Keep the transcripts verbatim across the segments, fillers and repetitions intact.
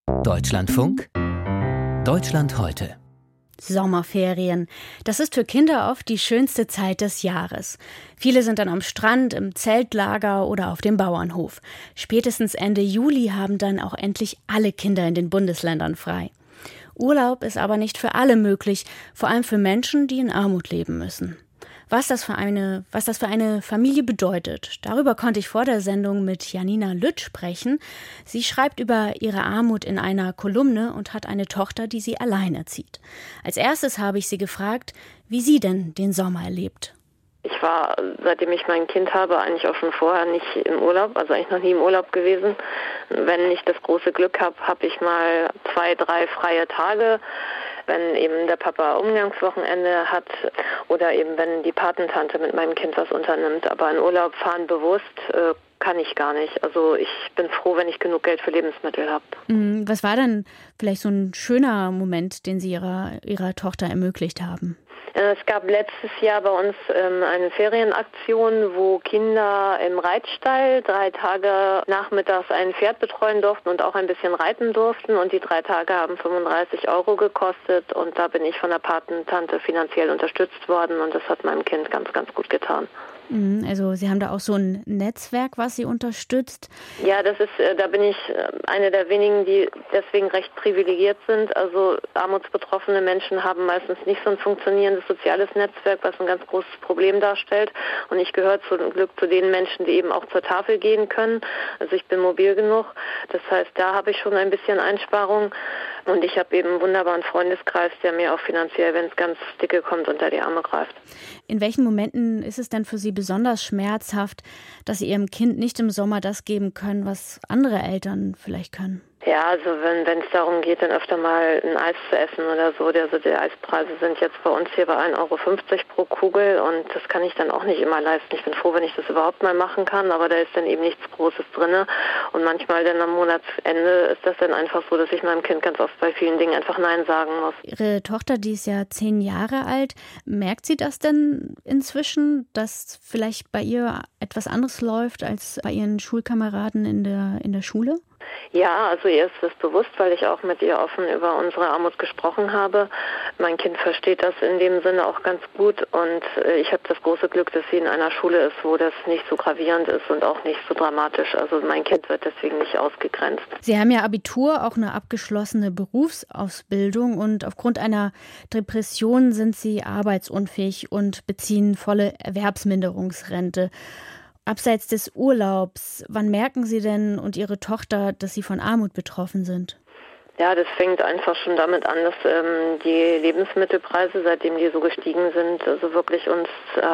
Deutschlandfunk, Deutschland heute. Sommerferien. Das ist für Kinder oft die schönste Zeit des Jahres. Viele sind dann am Strand, im Zeltlager oder auf dem Bauernhof. Spätestens Ende Juli haben dann auch endlich alle Kinder in den Bundesländern frei. Urlaub ist aber nicht für alle möglich, vor allem für Menschen, die in Armut leben müssen. Was das für eine, was das für eine Familie bedeutet, darüber konnte ich vor der Sendung mit Janina Lütt sprechen. Sie schreibt über ihre Armut in einer Kolumne und hat eine Tochter, die sie alleinerzieht. Als erstes habe ich sie gefragt, wie sie denn den Sommer erlebt. Ich war, seitdem ich mein Kind habe, eigentlich auch schon vorher nicht im Urlaub, also eigentlich noch nie im Urlaub gewesen. Wenn ich das große Glück habe, habe ich mal zwei, drei freie Tage, wenn eben der Papa Umgangswochenende hat oder eben wenn die Patentante mit meinem Kind was unternimmt. Aber in Urlaub fahren bewusst äh, kann ich gar nicht. Also ich bin froh, wenn ich genug Geld für Lebensmittel habe. Was war denn vielleicht so ein schöner Moment, den Sie ihrer, ihrer Tochter ermöglicht haben? Es gab letztes Jahr bei uns ähm, eine Ferienaktion, wo Kinder im Reitstall drei Tage nachmittags ein Pferd betreuen durften und auch ein bisschen reiten durften. Und die drei Tage haben fünfunddreißig Euro gekostet. Und da bin ich von der Patentante finanziell unterstützt worden. Und das hat meinem Kind ganz, ganz gut getan. Also Sie haben da auch so ein Netzwerk, was Sie unterstützt? Ja, das ist, da bin ich eine der wenigen, die deswegen recht privilegiert sind. Also armutsbetroffene Menschen haben meistens nicht so ein funktionierendes soziales Netzwerk, was ein ganz großes Problem darstellt. Und ich gehöre zum Glück zu den Menschen, die eben auch zur Tafel gehen können. Also ich bin mobil genug. Das heißt, da habe ich schon ein bisschen Einsparung. Und ich habe eben einen wunderbaren Freundeskreis, der mir auch finanziell, wenn es ganz dicke kommt, unter die Arme greift. In welchen Momenten ist es denn für Sie besonders schmerzhaft, dass Sie Ihrem Kind nicht im Sommer das geben können, was andere Eltern vielleicht können? Ja, also wenn wenn es darum geht, dann öfter mal ein Eis zu essen oder so. Also die Eispreise sind jetzt bei uns hier bei ein Euro fünfzig pro Kugel und das kann ich dann auch nicht immer leisten. Ich bin froh, wenn ich das überhaupt mal machen kann, aber da ist dann eben nichts Großes drin. Und manchmal dann am Monatsende ist das dann einfach so, dass ich meinem Kind ganz oft bei vielen Dingen einfach Nein sagen muss. Ihre Tochter, die ist ja zehn Jahre alt. Merkt sie das denn inzwischen, dass vielleicht bei ihr etwas anderes läuft als bei ihren Schulkameraden in der, in der Schule? Ja, also ihr ist das bewusst, weil ich auch mit ihr offen über unsere Armut gesprochen habe. Mein Kind versteht das in dem Sinne auch ganz gut und ich habe das große Glück, dass sie in einer Schule ist, wo das nicht so gravierend ist und auch nicht so dramatisch. Also mein Kind wird deswegen nicht ausgegrenzt. Sie haben ja Abitur, auch eine abgeschlossene Berufsausbildung und aufgrund einer Depression sind Sie arbeitsunfähig und beziehen volle Erwerbsminderungsrente. Abseits des Urlaubs, wann merken Sie denn und Ihre Tochter, dass Sie von Armut betroffen sind? Ja, das fängt einfach schon damit an, dass ähm, die Lebensmittelpreise, seitdem die so gestiegen sind, also wirklich uns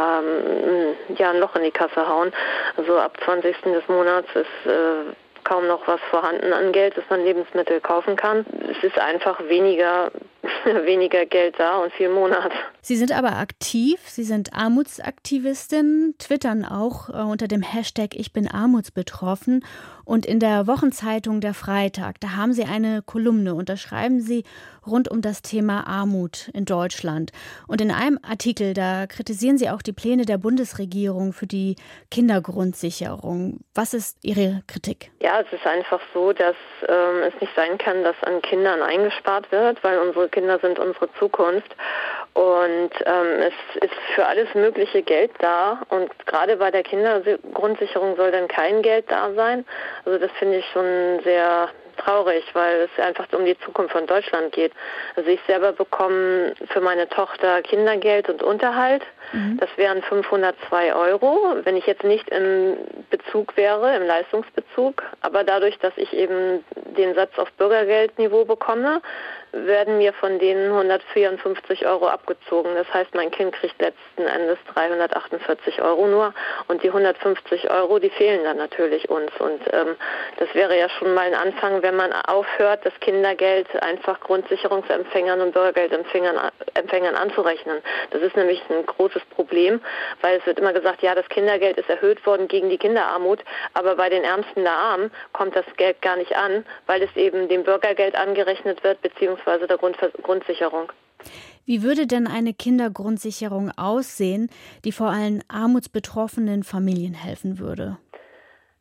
ähm, ja ein Loch in die Kasse hauen. Also ab zwanzigsten des Monats ist äh, kaum noch was vorhanden an Geld, dass man Lebensmittel kaufen kann. Es ist einfach weniger, weniger Geld da und viel Monat. Sie sind aber aktiv, Sie sind Armutsaktivistin, twittern auch äh, unter dem Hashtag Ich bin armutsbetroffen. Und in der Wochenzeitung Der Freitag, da haben Sie eine Kolumne und da schreiben Sie rund um das Thema Armut in Deutschland. Und in einem Artikel, da kritisieren Sie auch die Pläne der Bundesregierung für die Kindergrundsicherung. Was ist Ihre Kritik? Ja, es ist einfach so, dass ähm, es nicht sein kann, dass an Kindern eingespart wird, weil unsere Kinder sind unsere Zukunft. Und ähm, es ist für alles mögliche Geld da und gerade bei der Kindergrundsicherung soll dann kein Geld da sein. Also das finde ich schon sehr traurig, weil es einfach um die Zukunft von Deutschland geht. Also ich selber bekomme für meine Tochter Kindergeld und Unterhalt. Mhm. Das wären fünfhundertzwei Euro, wenn ich jetzt nicht im Bezug wäre, im Leistungsbezug. Aber dadurch, dass ich eben den Satz auf Bürgergeldniveau bekomme, werden mir von denen hundertvierundfünfzig Euro abgezogen. Das heißt, mein Kind kriegt letzten Endes dreihundertachtundvierzig Euro nur und die hundertfünfzig Euro, die fehlen dann natürlich uns. Und ähm, das wäre ja schon mal ein Anfang, wenn man aufhört, das Kindergeld einfach Grundsicherungsempfängern und Bürgergeldempfängern Empfängern anzurechnen. Das ist nämlich ein großes Problem, weil es wird immer gesagt, ja, das Kindergeld ist erhöht worden gegen die Kinderarmut, aber bei den Ärmsten der Armen kommt das Geld gar nicht an, weil es eben dem Bürgergeld angerechnet wird, beziehungsweise der Grund- Grundsicherung. Wie würde denn eine Kindergrundsicherung aussehen, die vor allem armutsbetroffenen Familien helfen würde?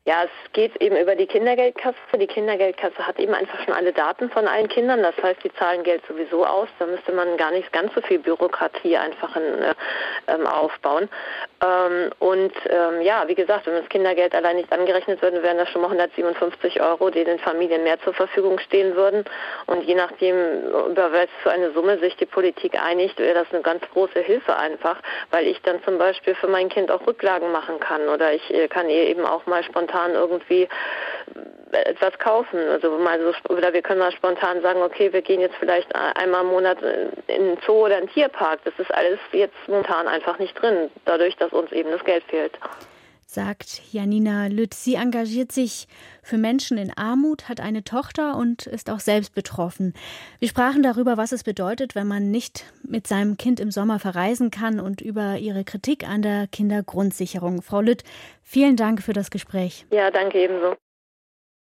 Ja, es geht eben über die Kindergeldkasse. Die Kindergeldkasse hat eben einfach schon alle Daten von allen Kindern. Das heißt, die zahlen Geld sowieso aus. Da müsste man gar nicht ganz so viel Bürokratie einfach in, äh, ähm, aufbauen. Ähm, und ähm, ja, wie gesagt, wenn das Kindergeld allein nicht angerechnet würde, wären das schon mal hundertsiebenundfünfzig Euro, die den Familien mehr zur Verfügung stehen würden. Und je nachdem, über was für eine Summe sich die Politik einigt, wäre das eine ganz große Hilfe einfach, weil ich dann zum Beispiel für mein Kind auch Rücklagen machen kann oder ich äh, kann ihr eben auch mal spontan irgendwie etwas kaufen. Also mal so, oder wir können mal spontan sagen, okay, wir gehen jetzt vielleicht einmal im Monat in einen Zoo oder einen Tierpark. Das ist alles jetzt momentan einfach nicht drin, dadurch, dass uns eben das Geld fehlt. Sagt Janina Lütt. Sie engagiert sich für Menschen in Armut, hat eine Tochter und ist auch selbst betroffen. Wir sprachen darüber, was es bedeutet, wenn man nicht mit seinem Kind im Sommer verreisen kann und über ihre Kritik an der Kindergrundsicherung. Frau Lütt, vielen Dank für das Gespräch. Ja, danke ebenso.